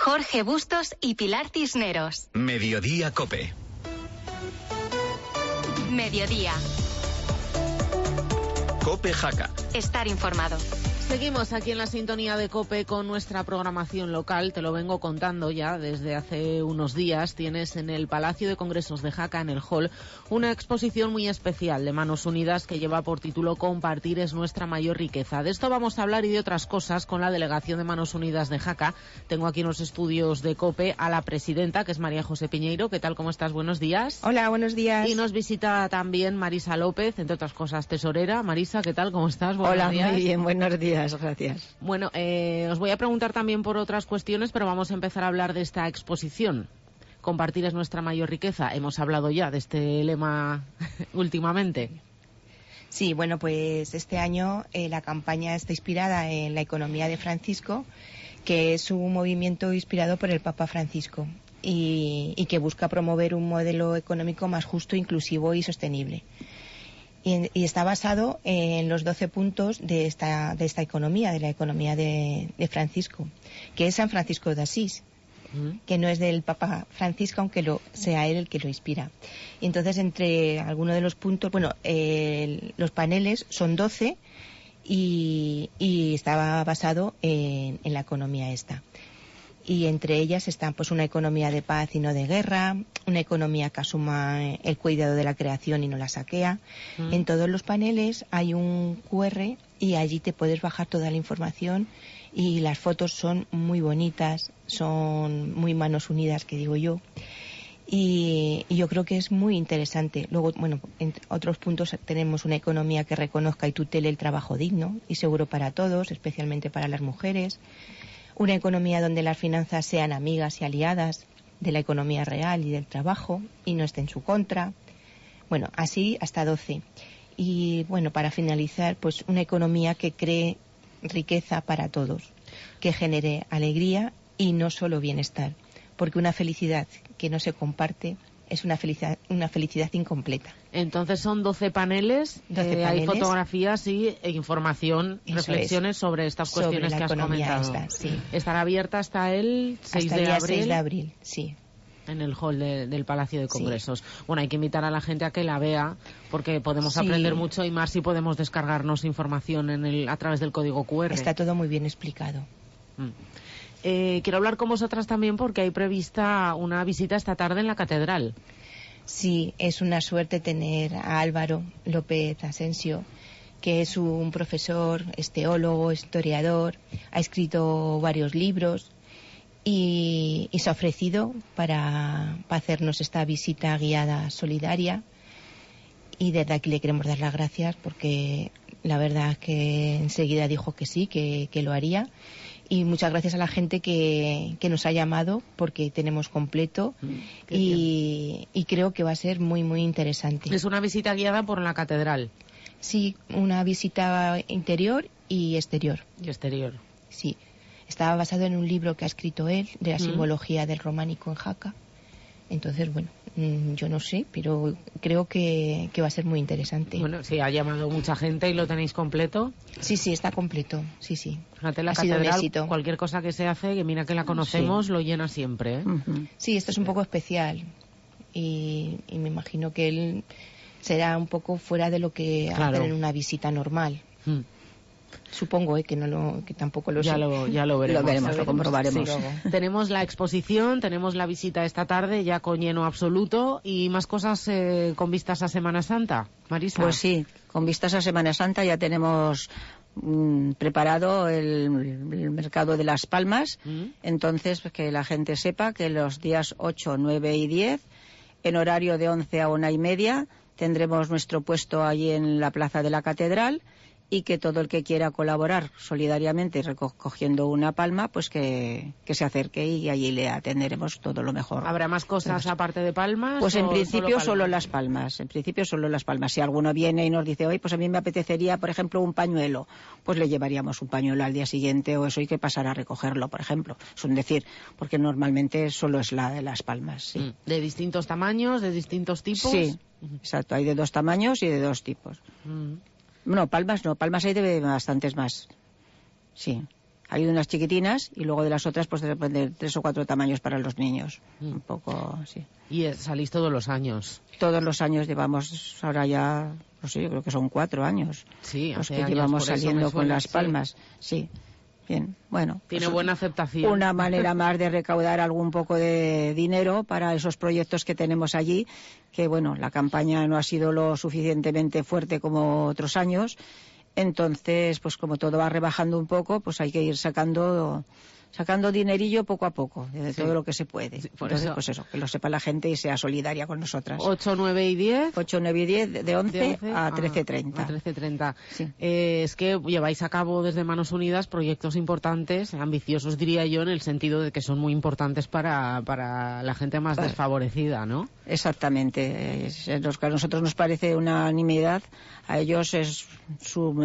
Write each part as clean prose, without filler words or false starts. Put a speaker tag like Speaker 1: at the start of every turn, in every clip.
Speaker 1: Jorge Bustos y Pilar Cisneros.
Speaker 2: Mediodía COPE.
Speaker 1: Mediodía.
Speaker 2: COPE Jaca.
Speaker 1: Estar informado.
Speaker 3: Seguimos aquí en la sintonía de COPE con nuestra programación local. Te lo vengo contando ya desde hace unos días. Tienes en el Palacio de Congresos de Jaca, en el hall, una exposición muy especial de Manos Unidas que lleva por título Compartir es nuestra mayor riqueza. De esto vamos a hablar y de otras cosas con la delegación de Manos Unidas de Jaca. Tengo aquí en los estudios de COPE a la presidenta, que es María José Piñeiro. ¿Qué tal? ¿Cómo estás? Buenos días.
Speaker 4: Hola, buenos días.
Speaker 3: Y nos visita también Marisa López, entre otras cosas tesorera. Marisa, ¿qué tal? ¿Cómo estás?
Speaker 4: Buenos días. Muy bien, buenos días. Gracias.
Speaker 3: Bueno, os voy a preguntar también por otras cuestiones, pero vamos a empezar a hablar de esta exposición. Compartir es nuestra mayor riqueza. Hemos hablado ya de este lema últimamente.
Speaker 4: Sí, bueno, pues este año la campaña está inspirada en la economía de Francisco, que es un movimiento inspirado por el Papa Francisco y que busca promover un modelo económico más justo, inclusivo y sostenible. Y está basado en los 12 puntos de esta economía, de la economía de Francisco, que es San Francisco de Asís, que no es del Papa Francisco, aunque sea él el que lo inspira. Y entonces, entre algunos de los puntos, los paneles son 12 y estaba basado en la economía esta. Y entre ellas están pues una economía de paz y no de guerra, una economía que asuma el cuidado de la creación y no la saquea. En todos los paneles hay un QR y allí te puedes bajar toda la información y las fotos son muy bonitas, son muy manos unidas, que digo yo. Y yo creo que es muy interesante. Luego, bueno, en otros puntos tenemos una economía que reconozca y tutele el trabajo digno y seguro para todos, especialmente para las mujeres. Una economía donde las finanzas sean amigas y aliadas de la economía real y del trabajo y no esté en su contra. Bueno, así hasta 12. Y bueno, para finalizar, pues una economía que cree riqueza para todos, que genere alegría y no solo bienestar, porque una felicidad que no se comparte es una felicidad incompleta.
Speaker 3: Entonces son 12 paneles, hay fotografías y información, reflexiones sobre estas cuestiones que has comentado.
Speaker 4: Sí.
Speaker 3: Estará abierta hasta el 6 de abril.
Speaker 4: 6 de abril, sí.
Speaker 3: En el hall del Palacio de Congresos. Sí. Bueno, hay que invitar a la gente a que la vea, porque podemos aprender mucho y más si podemos descargarnos información a través del código QR.
Speaker 4: Está todo muy bien explicado.
Speaker 3: Quiero hablar con vosotras también porque hay prevista una visita esta tarde en la catedral.
Speaker 4: Sí, es una suerte tener a Álvaro López Asensio, que es un profesor, es teólogo, historiador, ha escrito varios libros y se ha ofrecido para hacernos esta visita guiada solidaria. Y desde aquí le queremos dar las gracias porque la verdad es que enseguida dijo que sí, que lo haría. Y muchas gracias a la gente que nos ha llamado porque tenemos completo y creo que va a ser muy, muy interesante.
Speaker 3: Es una visita guiada por la catedral.
Speaker 4: Sí, una visita interior y exterior.
Speaker 3: Y exterior.
Speaker 4: Sí. Estaba basado en un libro que ha escrito él de la simbología del románico en Jaca. Entonces, bueno, yo no sé, pero creo que va a ser muy interesante.
Speaker 3: Bueno, sí, ha llamado mucha gente y lo tenéis completo.
Speaker 4: Sí, está completo, sí.
Speaker 3: Fíjate, la
Speaker 4: ha sido un éxito.
Speaker 3: Cualquier cosa que se hace, que mira que la conocemos, lo llena siempre, ¿eh?
Speaker 4: Sí, esto es un poco especial y me imagino que él será un poco fuera de lo que hacer en una visita normal. Supongo que tampoco lo sé.
Speaker 3: Ya lo veremos.
Speaker 4: Lo veremos, lo comprobaremos.
Speaker 3: Sí. Tenemos la exposición, tenemos la visita esta tarde ya con lleno absoluto y más cosas con vistas a Semana Santa. Marisa.
Speaker 5: Pues sí, con vistas a Semana Santa ya tenemos preparado el mercado de Las Palmas. Entonces, que la gente sepa que los días 8, 9 y 10, en horario de 11 a 1:30, tendremos nuestro puesto allí en la Plaza de la Catedral. Y que todo el que quiera colaborar solidariamente recogiendo una palma, pues que se acerque y allí le atenderemos todo lo mejor.
Speaker 3: ¿Habrá más cosas aparte de palmas?
Speaker 5: Pues en principio solo las palmas. En principio solo las palmas. Si alguno viene y nos dice, oye, pues a mí me apetecería, por ejemplo, un pañuelo, pues le llevaríamos un pañuelo al día siguiente o eso y que pasara a recogerlo, por ejemplo. Es un decir, porque normalmente solo es la de las palmas. Sí.
Speaker 3: ¿De distintos tamaños, de distintos tipos?
Speaker 5: Sí, exacto. Hay de 2 tamaños y de 2 tipos. No, palmas hay de bastantes más. Sí. Hay unas chiquitinas y luego de las otras pues depende de 3 o 4 tamaños para los niños. Un poco así.
Speaker 3: Y salís todos los años.
Speaker 5: Todos los años llevamos, ahora ya, no sé, yo creo que son 4 años.
Speaker 3: Sí,
Speaker 5: los que
Speaker 3: años,
Speaker 5: llevamos
Speaker 3: por eso
Speaker 5: saliendo
Speaker 3: me
Speaker 5: con
Speaker 3: suena,
Speaker 5: las palmas. Sí. Bien, bueno.
Speaker 3: Tiene
Speaker 5: pues
Speaker 3: buena aceptación.
Speaker 5: Una manera más de recaudar algún poco de dinero para esos proyectos que tenemos allí, que bueno, la campaña no ha sido lo suficientemente fuerte como otros años, entonces pues como todo va rebajando un poco, pues hay que ir sacando dinerillo poco a poco, de todo lo que se puede.
Speaker 3: Sí, por
Speaker 5: entonces,
Speaker 3: eso.
Speaker 5: pues eso, que lo sepa la gente y sea solidaria con nosotras.
Speaker 3: 8, 9 y 10.
Speaker 5: 8, 9 y 10, de 11 a 13:30.
Speaker 3: A 13:30.
Speaker 5: Sí.
Speaker 3: Es que lleváis a cabo desde Manos Unidas proyectos importantes, ambiciosos diría yo, en el sentido de que son muy importantes para la gente más desfavorecida, ¿no?
Speaker 5: Exactamente. Los que a nosotros nos parece una nimiedad, a ellos es su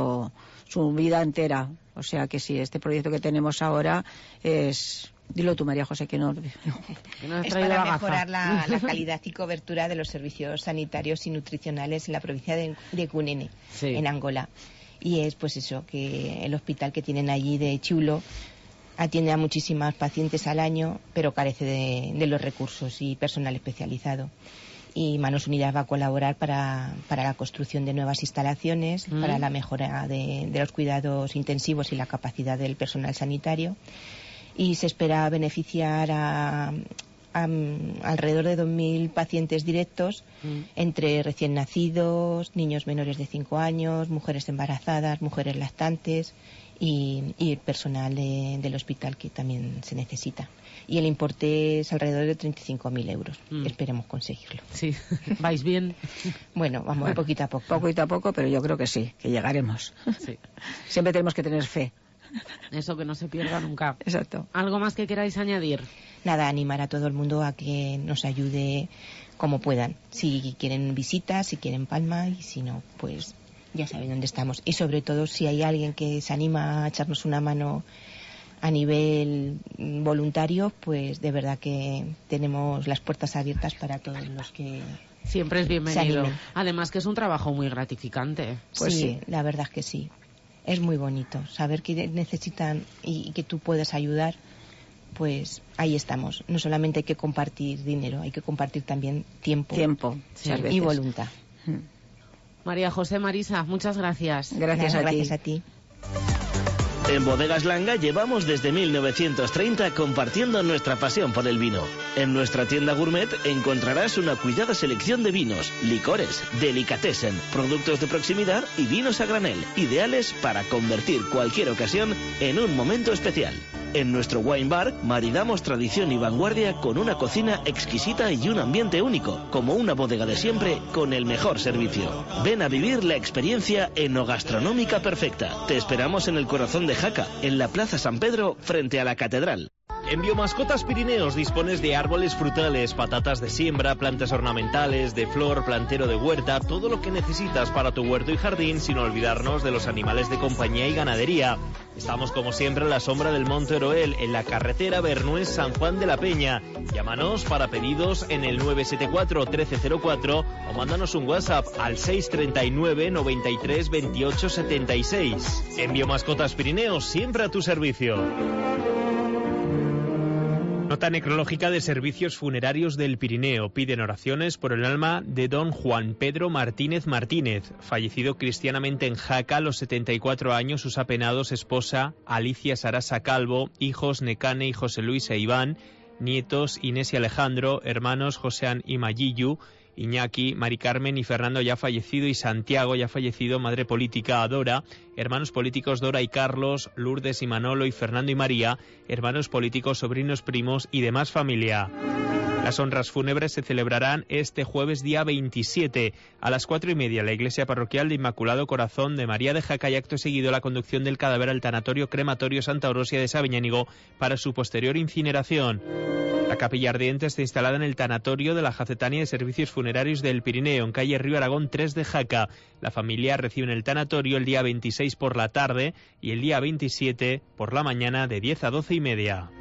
Speaker 5: vida entera. O sea que sí, este proyecto que tenemos ahora es... Dilo tú, María José, que no...
Speaker 4: Es para mejorar la calidad y cobertura de los servicios sanitarios y nutricionales en la provincia de Cunene, en Angola. Y es pues eso, que el hospital que tienen allí de Chulo atiende a muchísimas pacientes al año, pero carece de los recursos y personal especializado. Y Manos Unidas va a colaborar para la construcción de nuevas instalaciones, para la mejora de los cuidados intensivos y la capacidad del personal sanitario. Y se espera beneficiar a alrededor de 2.000 pacientes directos, entre recién nacidos, niños menores de 5 años, mujeres embarazadas, mujeres lactantes y el personal del hospital que también se necesita. Y el importe es alrededor de 35.000 euros. Esperemos conseguirlo.
Speaker 3: Sí, ¿vais bien?
Speaker 4: Bueno, vamos poquito a poco.
Speaker 5: Poquito a poco, pero yo creo que sí, que llegaremos.
Speaker 3: Sí.
Speaker 5: Siempre tenemos que tener fe.
Speaker 3: Eso, que no se pierda nunca.
Speaker 5: Exacto.
Speaker 3: ¿Algo más que queráis añadir?
Speaker 4: Nada, animar a todo el mundo a que nos ayude como puedan. Si quieren visitas, si quieren palma, y si no, pues ya saben dónde estamos. Y sobre todo, si hay alguien que se anima a echarnos una mano a nivel voluntario, pues de verdad que tenemos las puertas abiertas para todos los que
Speaker 3: siempre es bienvenido. Además que es un trabajo muy gratificante.
Speaker 4: Pues sí, la verdad es que sí. Es muy bonito saber que necesitan y que tú puedes ayudar. Pues ahí estamos. No solamente hay que compartir dinero, hay que compartir también tiempo y voluntad.
Speaker 3: María José, Marisa, muchas gracias.
Speaker 5: Gracias a ti.
Speaker 2: En Bodegas Langa llevamos desde 1930 compartiendo nuestra pasión por el vino. En nuestra tienda gourmet encontrarás una cuidada selección de vinos, licores, delicatessen, productos de proximidad y vinos a granel, ideales para convertir cualquier ocasión en un momento especial. En nuestro wine bar maridamos tradición y vanguardia con una cocina exquisita y un ambiente único, como una bodega de siempre con el mejor servicio. Ven a vivir la experiencia enogastronómica perfecta. Te esperamos en el corazón de Jaca, en la Plaza San Pedro, frente a la Catedral.
Speaker 6: En Biomascotas Pirineos dispones de árboles frutales, patatas de siembra, plantas ornamentales, de flor, plantero de huerta, todo lo que necesitas para tu huerto y jardín, sin olvidarnos de los animales de compañía y ganadería. Estamos como siempre en la sombra del Monte Oroel, en la carretera Bernués-San Juan de la Peña. Llámanos para pedidos en el 974 1304 o mándanos un WhatsApp al 639 93 28 76. En Biomascotas Pirineos, siempre a tu servicio. Nota necrológica de Servicios Funerarios del Pirineo. Piden oraciones por el alma de don Juan Pedro Martínez Martínez, fallecido cristianamente en Jaca a los 74 años, sus apenados esposa Alicia Sarasa Calvo, hijos Necane y José Luis e Iván, nietos Inés y Alejandro, hermanos Joseán y Mayillu, Iñaki, Mari Carmen y Fernando ya fallecido y Santiago ya fallecido, madre política Dora, hermanos políticos Dora y Carlos, Lourdes y Manolo y Fernando y María, hermanos políticos, sobrinos, primos y demás familia. Las honras fúnebres se celebrarán este jueves día 27 a las 4:30 en la iglesia parroquial de Inmaculado Corazón de María de Jaca, y acto seguido la conducción del cadáver al tanatorio crematorio Santa Orosia de Sabiñánigo para su posterior incineración. La capilla ardiente está instalada en el tanatorio de la Jacetania de Servicios Funerarios del Pirineo, en calle Río Aragón 3 de Jaca. La familia recibe en el tanatorio el día 26 por la tarde y el día 27 por la mañana de 10 a 12:30.